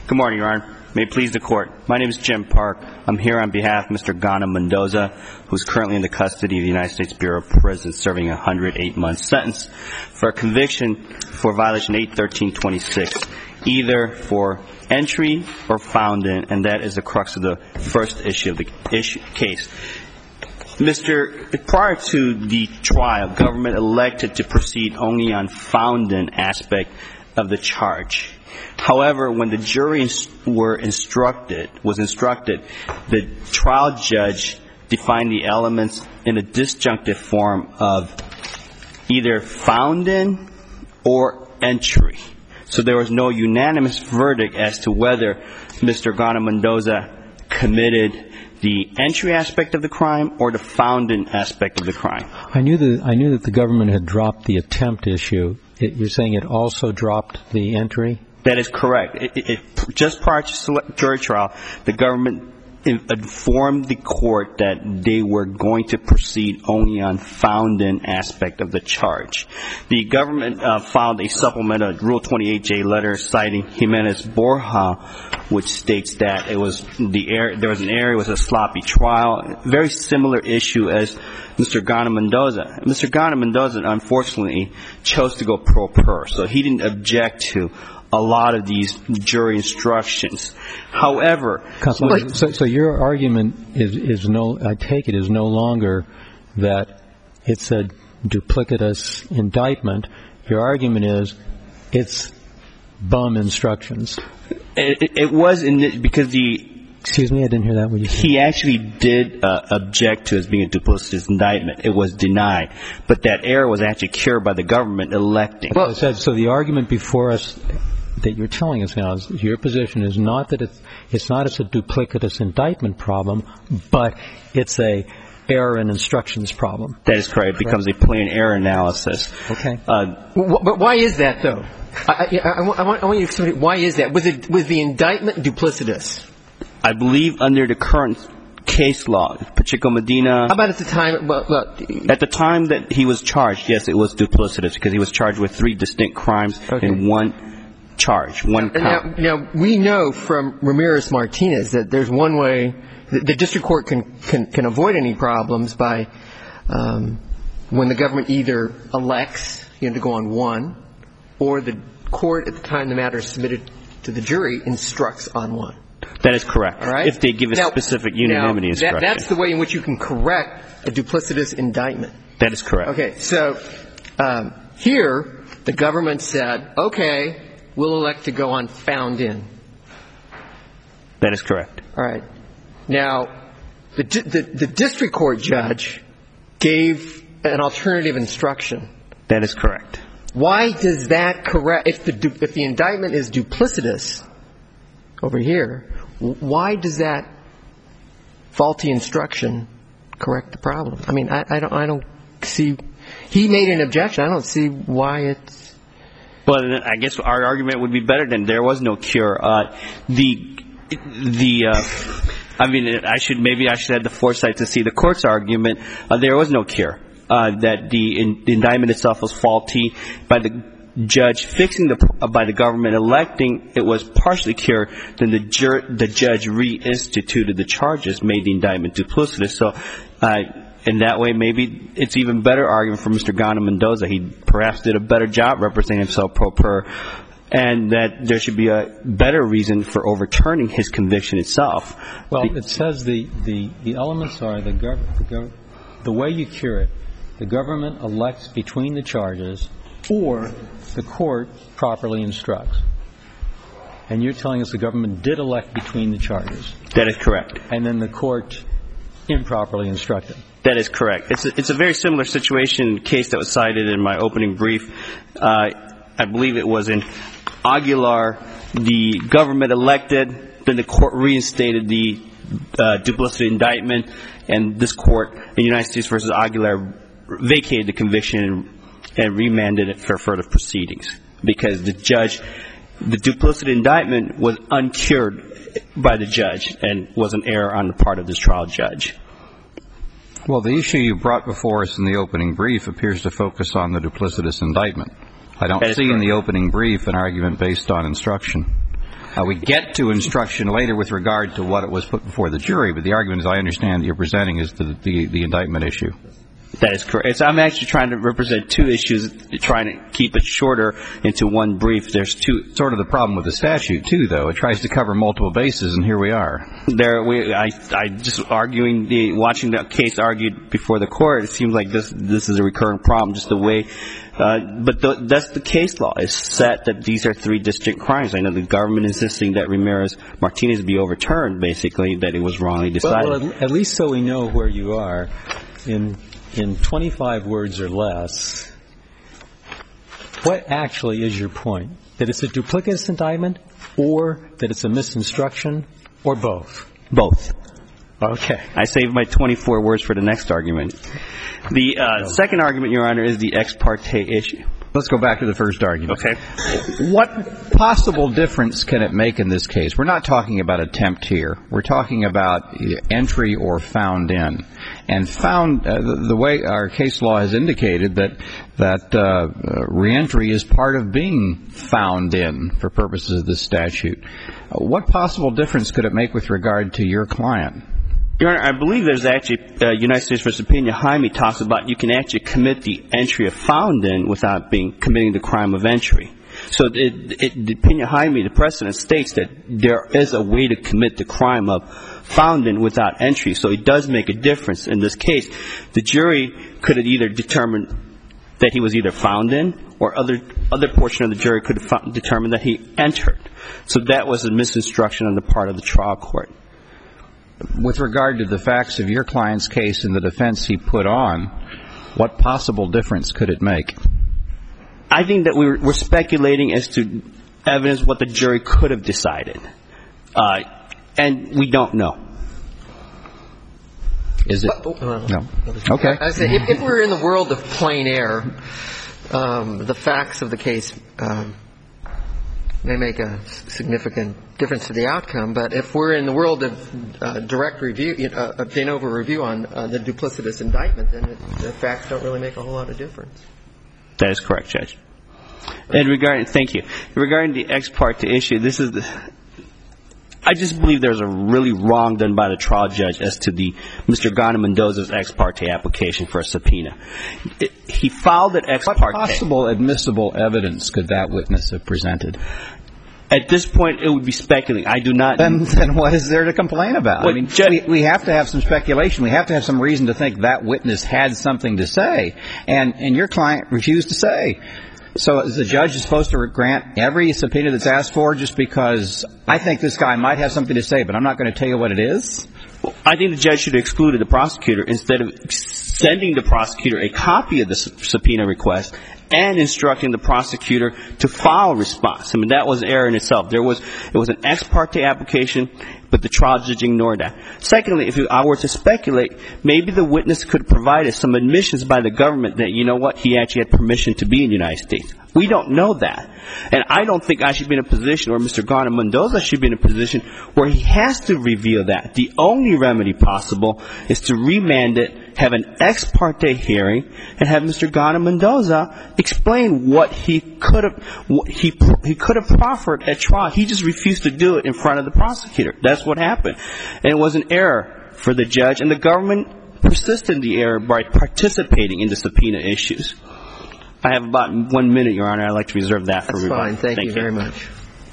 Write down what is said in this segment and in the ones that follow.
Good morning, Your Honor. May it please the Court. My name is Jim Park. I'm here on behalf of Mr. Gana Mendoza, who is currently in the custody of the United States Bureau of Prisons, serving a 108-month sentence for a conviction for violation 813-26, either for entry or found in, and that is the crux of the first issue of the case. Prior to the trial, government elected to proceed only on found in aspect of the charge. However, when the jury was instructed, the trial judge defined the elements in a disjunctive form of either found in or entry. So there was no unanimous verdict as to whether Mr. Gana Mendoza committed the entry aspect of the crime or the found in aspect of the crime. I knew that the government had dropped the attempt issue. You're saying it also dropped the entry? That is correct. Just prior to jury trial, the government informed the court that they were going to proceed only on found in aspect of the charge. The government filed a supplemental Rule 28J letter citing Jimenez Borja, which states that there was an error, it was a sloppy trial, very similar issue as Mr. Gana Mendoza. Mr. Gana Mendoza, unfortunately, chose to go pro per, so he didn't object to a lot of these jury instructions. However, so your argument is I take it, is no longer that it's a duplicitous indictment. Your argument is it's bum instructions. It was because Excuse me, I didn't hear that. What you said. He actually did object to it as being a duplicitous indictment. It was denied. But that error was actually cured by the government electing. Well, so the argument before us that you're telling us now is your position is not that it's not as a duplicitous indictment problem, but it's a error in instructions problem. That is correct. It becomes a plain error analysis. Okay. But why is that, though? I want you to explain why is that? Was the indictment duplicitous? I believe under the current case law, Pacheco Medina. How about at the time? At the time that he was charged, yes, it was duplicitous because he was charged with 3 distinct crimes in one charge, one count. Now, we know from Ramirez-Martinez that there's one way the district court can avoid any problems by when the government either elects to go on one, or the court at the time the matter is submitted to the jury instructs on one. That is correct. All right? If they give a specific unanimity instruction. That's the way in which you can correct a duplicitous indictment. That is correct. Okay. So here the government said, okay, we'll elect to go on found in. That is correct. All right. Now, the district court judge gave an alternative instruction. That is correct. Why does that correct? If the indictment is duplicitous over here, why does that faulty instruction correct the problem? I mean, I don't see. He made an objection. I don't see why it's. Well, I guess our argument would be better than there was no cure. I mean, I should have the foresight to see the court's argument. There was no cure. That the indictment itself was faulty. By the judge fixing by the government electing, it was partially cured. Then the judge reinstituted the charges, made the indictment duplicitous. So in that way, maybe it's even better argument for Mr. Gana Mendoza. He perhaps did a better job representing himself pro per, and that there should be a better reason for overturning his conviction itself. Well, it says the elements are the way you cure it. The government elects between the charges, or the court properly instructs. And you're telling us the government did elect between the charges. That is correct. And then the court improperly instructed. That is correct. It's a very similar situation case that was cited in my opening brief. I believe it was in Aguilar. The government elected, then the court reinstated the duplicity indictment, and this court in United States v. Aguilar vacated the conviction and remanded it for further proceedings because the duplicity indictment was uncured by the judge and was an error on the part of this trial judge. Well, the issue you brought before us in the opening brief appears to focus on the duplicitous indictment. I don't see in the opening brief an argument based on instruction. We get to instruction later with regard to what it was put before the jury, but the argument, as I understand, you're presenting is the indictment issue. That is correct. So I'm actually trying to represent two issues, trying to keep it shorter into one brief. There's two. Sort of the problem with the statute, too, though. It tries to cover multiple bases, and here we are. I just watching the case argued before the court, it seems like this is a recurrent problem, just the way. That's the case law. It's set that these are three distinct crimes. I know the government insisting that Ramirez-Martinez be overturned, basically, that it was wrongly decided. Well, at least so we know where you are. In 25 words or less, what actually is your point? That it's a duplicitous indictment, or that it's a misinstruction, or both? Both. Okay. I saved my 24 words for the next argument. The second argument, Your Honor, is the ex parte issue. Let's go back to the first argument. Okay. What possible difference can it make in this case? We're not talking about attempt here. We're talking about entry or found in. And the way our case law has indicated that reentry is part of being found in for purposes of this statute. What possible difference could it make with regard to your client? Your Honor, I believe there's actually United States v. Pena-Jaime talks about you can actually commit the entry of found in without committing the crime of entry. So Pena-Jaime, the precedent states that there is a way to commit the crime of found in without entry. So it does make a difference in this case. The jury could have either determined that he was either found in, or other portion of the jury could have determined that he entered. So that was a misinstruction on the part of the trial court. With regard to the facts of your client's case and the defense he put on, what possible difference could it make? I think that we're speculating as to evidence what the jury could have decided. And we don't know. Is it? No. Okay. I say, if we're in the world of plain error, the facts of the case may make a significant difference to the outcome. But if we're in the world of direct review, of de novo review on the duplicitous indictment, then the facts don't really make a whole lot of difference. That is correct, Judge. And thank you. Regarding the ex parte issue, I just believe there's a really wrong done by the trial judge as to Mr. Gana-Mendoza's ex parte application for a subpoena. He filed an ex parte. What possible admissible evidence could that witness have presented? At this point, it would be speculating. I do not. Then what is there to complain about? Well, I mean, we have to have some speculation. We have to have some reason to think that witness had something to say, and your client refused to say. So is the judge supposed to grant every subpoena that's asked for just because I think this guy might have something to say, but I'm not going to tell you what it is? Well, I think the judge should have excluded the prosecutor instead of sending the prosecutor a copy of the subpoena request and instructing the prosecutor to file a response. I mean, that was an error in itself. It was an ex parte application, but the trial judge ignored that. Secondly, if I were to speculate, maybe the witness could provide us some admissions by the government that, you know what, he actually had permission to be in the United States. We don't know that. And I don't think I should be in a position, or Mr. Gana-Mendoza should be in a position, where he has to reveal that. The only remedy possible is to remand it, have an ex parte hearing, and have Mr. Gana-Mendoza explain what he could have proffered at trial. He just refused to do it in front of the prosecutor. That's what happened. And it was an error for the judge, and the government persisted in the error by participating in the subpoena issues. I have about 1 minute, Your Honor. I'd like to reserve that for rebuttal. That's fine. Thank you very much.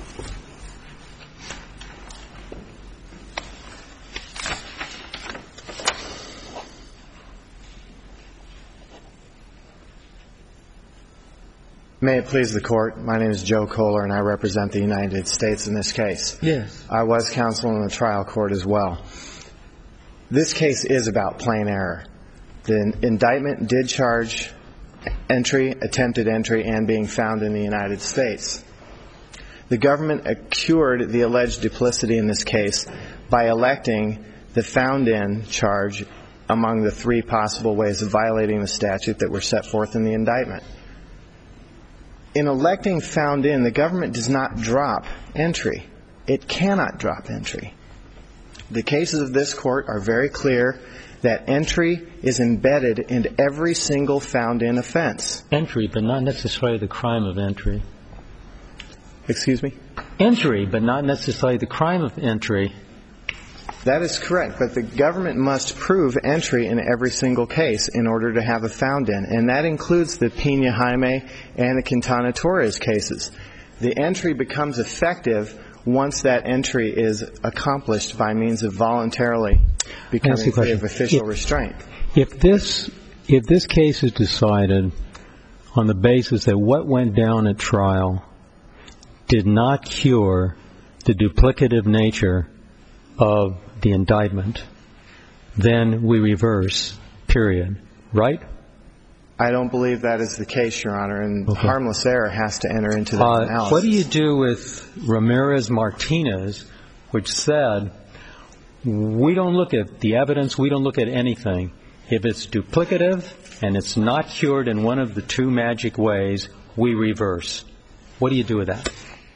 May it please the Court, my name is Joe Kohler, and I represent the United States in this case. Yes. I was counsel in the trial court as well. This case is about plain error. The indictment did charge entry, attempted entry, and being found in the United States. The government accrued the alleged duplicity in this case by electing the found in charge among the three possible ways of violating the statute that were set forth in the indictment. In electing found in, the government does not drop entry. It cannot drop entry. The cases of this court are very clear that entry is embedded into every single found in offense. Entry, but not necessarily the crime of entry. Excuse me? entry, but not necessarily the crime of entry. That is correct, but the government must prove entry in every single case in order to have a found in, and that includes the Pena Jaime and the Quintana Torres cases. The entry becomes effective once that entry is accomplished by means of voluntarily becoming free of official restraint. If this case is decided on the basis that what went down at trial did not cure the duplicative nature of the indictment, then we reverse, period. Right? I don't believe that is the case, Your Honor, and harmless error has to enter into that analysis. What do you do with Ramirez-Martinez, which said, we don't look at the evidence, we don't look at anything. If it's duplicative and it's not cured in one of the two magic ways, we reverse. What do you do with that?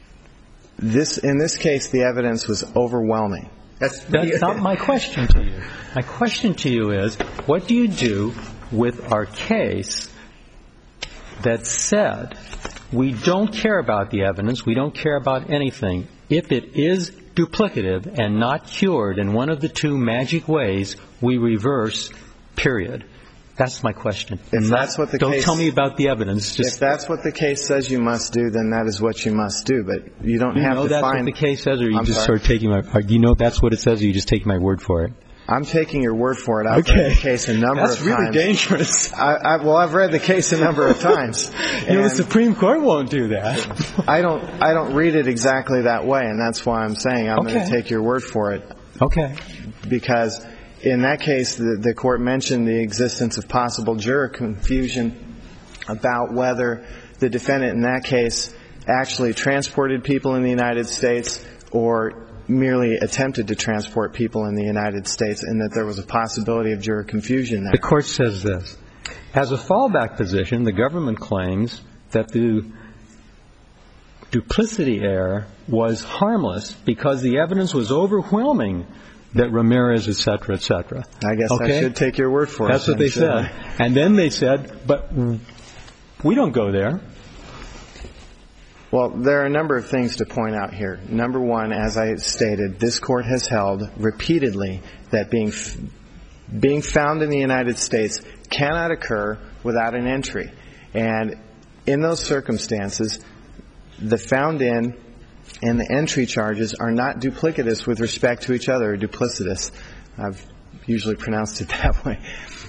In this case, the evidence was overwhelming. That's not my question to you. My question to you is, what do you do with our case that said we don't care about the evidence, we don't care about anything. If it is duplicative and not cured in one of the two magic ways, we reverse, period. That's my question. If that's what the don't case, tell me about the evidence. If that's what the case says you must do, then that is what you must do. But you don't have to find. You know that's what the case says, or you just sort of taking my? Or do you know that's what it says, or you just taking my word for it? I'm taking your word for it. I've read the case a number of times. That's really dangerous. I've read the case a number of times. The Supreme Court won't do that. I don't read it exactly that way, and that's why I'm saying I'm going to take your word for it. Okay. Because in that case, the court mentioned the existence of possible juror confusion about whether the defendant in that case actually transported people in the United States or merely attempted to transport people in the United States, and that there was a possibility of juror confusion there. The court says this. As a fallback position, the government claims that the duplicity error was harmless because the evidence was overwhelming that Ramirez, et cetera, et cetera. I guess I should take your word for it. That's what they said. And then they said, but we don't go there. Well, there are a number of things to point out here. Number one, as I stated, this court has held repeatedly that being found in the United States cannot occur without an entry. And in those circumstances, the found in and the entry charges are not duplicitous with respect to each other, or duplicitous. I've usually pronounced it that way.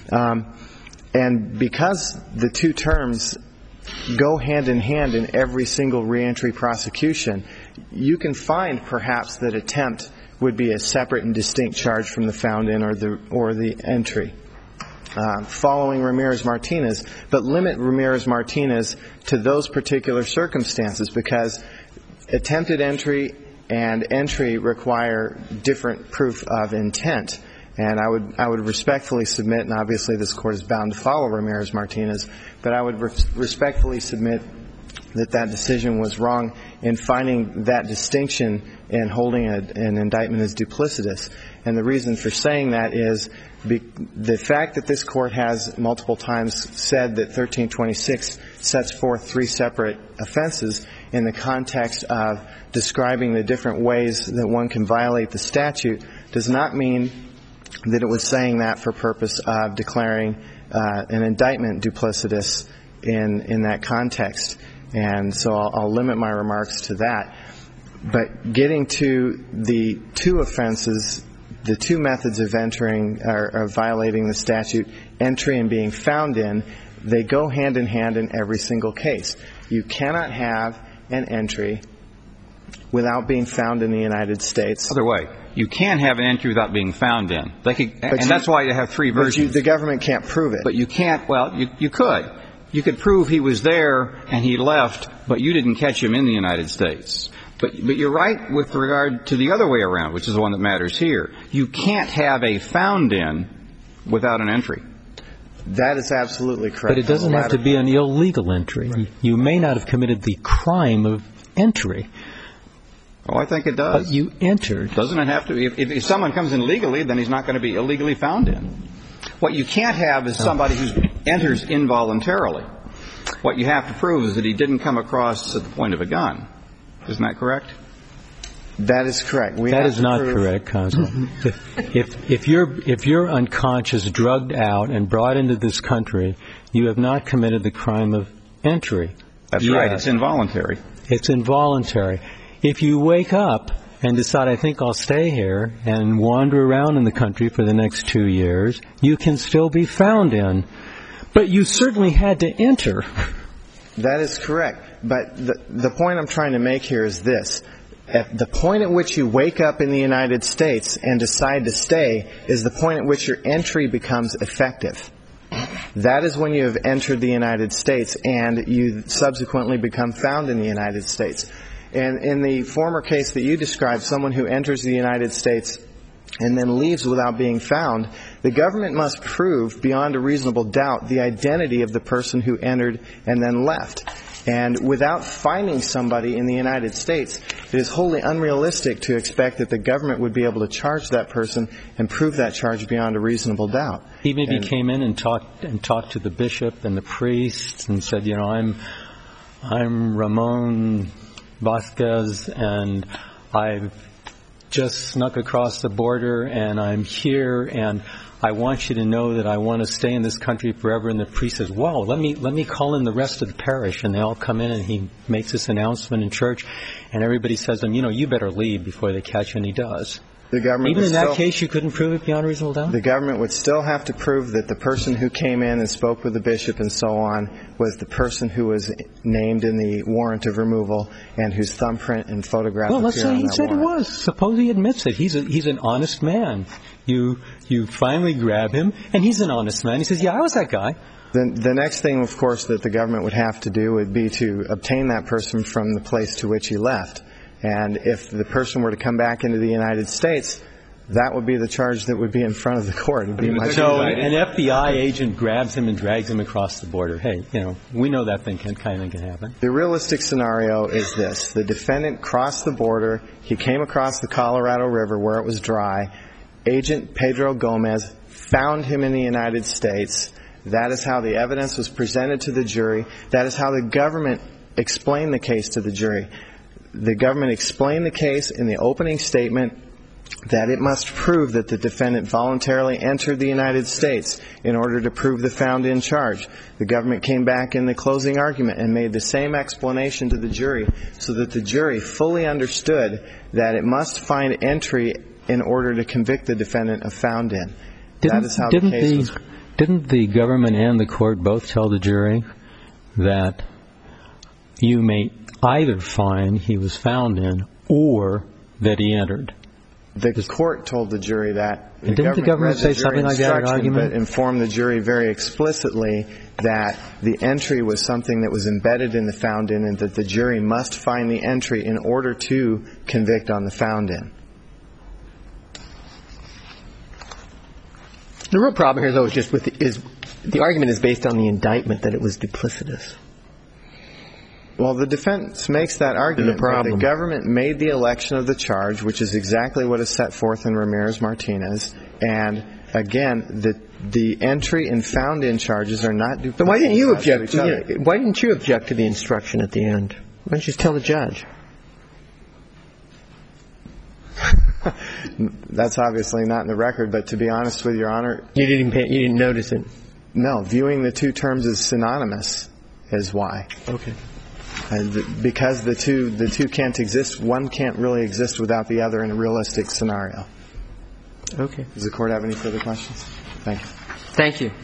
And because the two terms go hand in hand in every single reentry prosecution, you can find perhaps that attempt would be a separate and distinct charge from the found in or the entry. Following Ramirez-Martinez, but limit Ramirez-Martinez to those particular circumstances, because attempted entry and entry require different proof of intent. And I would respectfully submit, and obviously this court is bound to follow Ramirez-Martinez, but I would respectfully submit that decision was wrong in finding that distinction and holding an indictment as duplicitous. And the reason for saying that is the fact that this court has multiple times said that 1326 sets forth three separate offenses in the context of describing the different ways that one can violate the statute does not mean that it was saying that for purpose of declaring an indictment duplicitous in that context. And so I'll limit my remarks to that. But getting to the two offenses, the two methods of entering or violating the statute, entry and being found in, they go hand in hand in every single case. You cannot have an entry without being found in the United States. Other way. You can't have an entry without being found in. That's why you have three versions. The government can't prove it. But you can't, well, you could. You could prove he was there and he left, but you didn't catch him in the United States. But you're right with regard to the other way around, which is the one that matters here. You can't have a found in without an entry. That is absolutely correct. But it doesn't have to be an illegal entry. Right. You may not have committed the crime of entry. Oh, I think it does. But you entered. Doesn't it have to? If someone comes in legally, then he's not going to be illegally found in. What you can't have is somebody who enters involuntarily. What you have to prove is that he didn't come across at the point of a gun. Isn't that correct? That is correct. That is not correct, counsel. If you're unconscious, drugged out, and brought into this country, you have not committed the crime of entry. That's right. It's involuntary. It's involuntary. If you wake up and decide, I think I'll stay here, and wander around in the country for the next 2 years, you can still be found in. But you certainly had to enter. That is correct. But the point I'm trying to make here is this. At the point at which you wake up in the United States and decide to stay is the point at which your entry becomes effective. That is when you have entered the United States and you subsequently become found in the United States. And in the former case that you described, someone who enters the United States and then leaves without being found, the government must prove beyond a reasonable doubt the identity of the person who entered and then left. And without finding somebody in the United States, it is wholly unrealistic to expect that the government would be able to charge that person and prove that charge beyond a reasonable doubt. He maybe came in and talked to the bishop and the priests and said, you know, I'm Ramon Vasquez, and I've just snuck across the border, and I'm here, and I want you to know that I want to stay in this country forever. And the priest says, well, let me call in the rest of the parish. And they all come in, and he makes this announcement in church, and everybody says to him, you know, you better leave before they catch you, and he does. The government Even in that case, you couldn't prove it beyond a reasonable doubt? The government would still have to prove that the person who came in and spoke with the bishop and so on was the person who was named in the warrant of removal and whose thumbprint and photograph appear on that warrant. Well, let's say he said it was. Suppose he admits it. He's an honest man. You finally grab him, and he's an honest man. He says, yeah, I was that guy. The next thing, of course, that the government would have to do would be to obtain that person from the place to which he left. And if the person were to come back into the United States, that would be the charge that would be in front of the court. So an FBI agent grabs him and drags him across the border. Hey, you know, we know that kind of thing can happen. The realistic scenario is this. The defendant crossed the border. He came across the Colorado River where it was dry. Agent Pedro Gomez found him in the United States. That is how the evidence was presented to the jury. That is how the government explained the case to the jury. The government explained the case in the opening statement that it must prove that the defendant voluntarily entered the United States in order to prove the found-in charge. The government came back in the closing argument and made the same explanation to the jury so that the jury fully understood that it must find entry in order to convict the defendant of found-in. That is how the case was. Didn't the government and the court both tell the jury that you may either find he was found in or that he entered? The court told the jury that. Didn't the government say something like that in argument? But informed the jury very explicitly that the entry was something that was embedded in the found-in and that the jury must find the entry in order to convict on the found-in. The real problem here, though, is the argument is based on the indictment that it was duplicitous. Well, the defense makes that argument, but the government made the election of the charge, which is exactly what is set forth in Ramirez-Martinez. And, again, the entry and found-in charges are not duplicitous. But why didn't you object? Why didn't you object to the instruction at the end? Why don't you just tell the judge? That's obviously not in the record, but to be honest with Your Honor... You didn't notice it? No. Viewing the two terms as synonymous is why. Okay. Because the two can't exist, one can't really exist without the other in a realistic scenario. Okay. Does the Court have any further questions? Thank you. Thank you.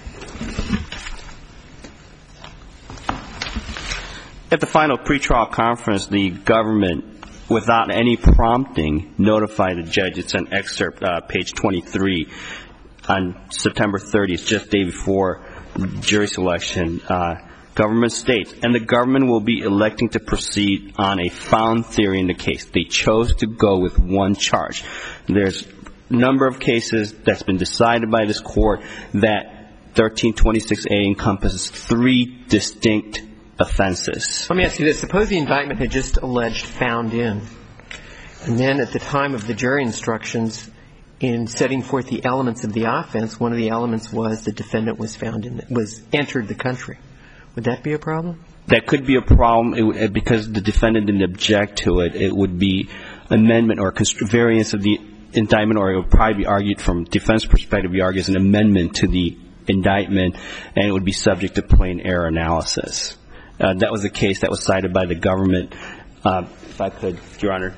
At the final pretrial conference, the government, without any prompting, notified the judge. It's an excerpt, page 23, on September 30th, just the day before jury selection. Government states, and the government will be electing to proceed on a found theory in the case. They chose to go with one charge. There's a number of cases that's been decided by this court that 1326A encompasses 3 distinct offenses. Let me ask you this. Suppose the indictment had just alleged found in, and then at the time of the jury instructions in setting forth the elements of the offense, one of the elements was the defendant was found in, was entered the country. Would that be a problem? That could be a problem because the defendant didn't object to it. It would be amendment or variance of the indictment, or it would probably be argued from defense perspective, be argued as an amendment to the indictment, and it would be subject to plain error analysis. That was the case that was cited by the government. If I could, Your Honor.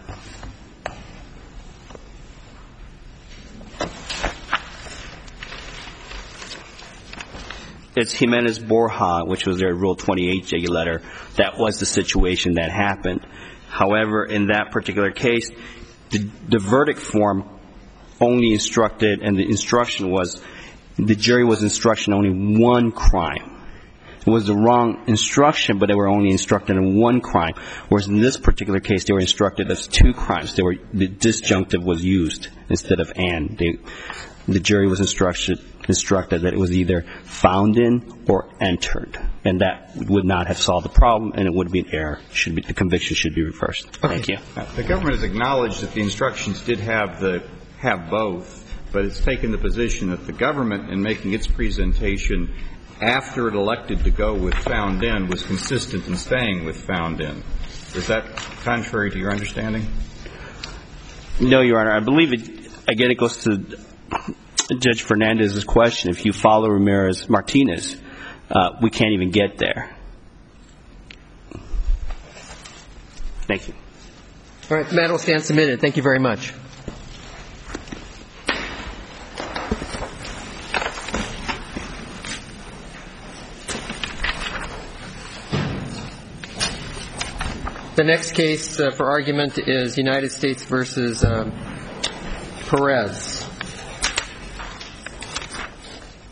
It's Jimenez-Borja, which was their Rule 28J letter. That was the situation that happened. However, in that particular case, the verdict form only instructed, and the instruction was, the jury was instructed only one crime. It was the wrong instruction, but they were only instructed in one crime. Whereas in this particular case, they were instructed as two crimes. The disjunctive was used instead of and. The jury was instructed that it was either found in or entered. And that would not have solved the problem, and it would be an error. The conviction should be reversed. Thank you. The government has acknowledged that the instructions did have both, but it's taken the position that the government, in making its presentation after it elected to go with found in, was consistent in staying with found in. Is that contrary to your understanding? No, Your Honor. I believe it goes to Judge Fernandez's question. If you follow Ramirez-Martinez, we can't even get there. Thank you. All right. The matter will stand submitted. Thank you very much. The next case for argument is United States versus Perez.